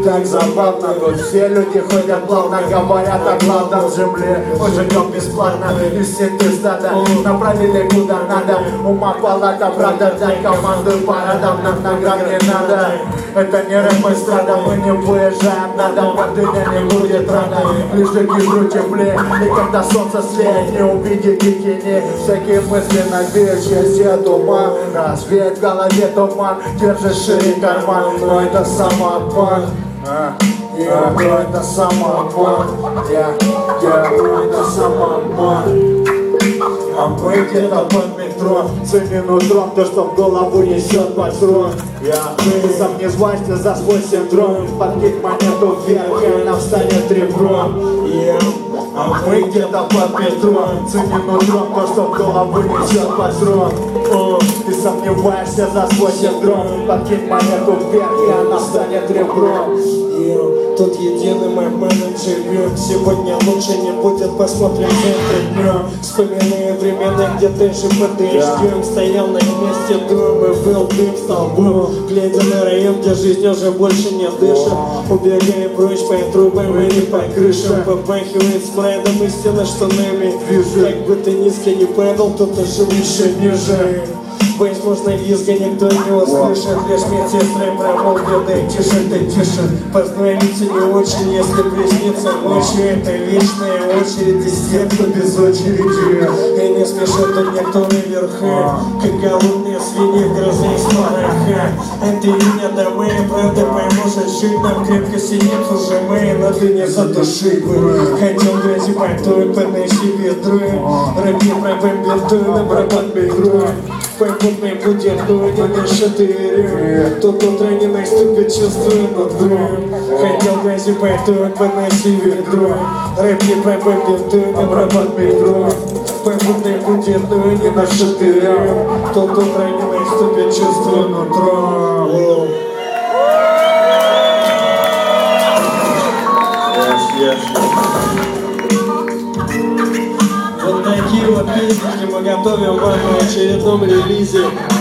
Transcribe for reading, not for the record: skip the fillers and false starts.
так забавно. Тут все люди ходят плавно, говорят о главном земле. Мы живем бесплатно, из сети стада направили куда надо. Ума палата, правда, дай команду парадом. Нам наград не надо. Это не рэп-эстрада, мы не выезжаем, надо, портыня не будет рано. Ближе к ядру теплее, и когда солнце слеет, не увидите тени. Всякие мысли навеют, часть от ума. Развеет в голове туман, держи шире карман. Но это самообман. Но это самообман. Это самообман. А мы где-то под метро, ценен утром то, что в голову несет патрон. Ты сам не звайся за свой синдром, подкинь монету вверх, и она встанет ребром. А мы где-то под метро, ценен утром то, что в голову несет патрон. Ты сомневаешься за свой синдром, подкинь монету вверх, и она станет ребром. Тут единый мой менеджер. Сегодня лучше не будет, посмотрим завтра днем. Вспоминая времена, где ты же под дождем стоял на месте дома, был дым столбом. Глядя на район, где жизнь уже больше не дышит. Убегая прочь по трубам или по крышам. Попахивает спрайдом и стена штанами. Как бы ты низко не падал, кто-то жил еще ниже. Возможно, визга никто не услышит. Лишь медсестры промолвят, да тише, да тише. Познавите не очень, если приснится ночью. Это вечная очередь из тех, кто без очереди. И не спешит тут никто наверху, как голодные свиньи в грозе из пороха. Это меня домой, правда поможет жить. Нам крепко сидит уже мы, но ты не задуши бы. Хотел грязи пальтой, подноси ведро. Рэпи пробомбил, на барабан бегру. Попутный будет, но не на 4. Тут утро не наступит, чувствую нутро. Хотел грязи пальтой, подноси ведро. Рэп не пробомбил, на барабан бегру. Попутный будет, но не на 4. Тут утро не наступит, чувствую нутро. Вот такие вот песни мы готовим вам на очередном релизе.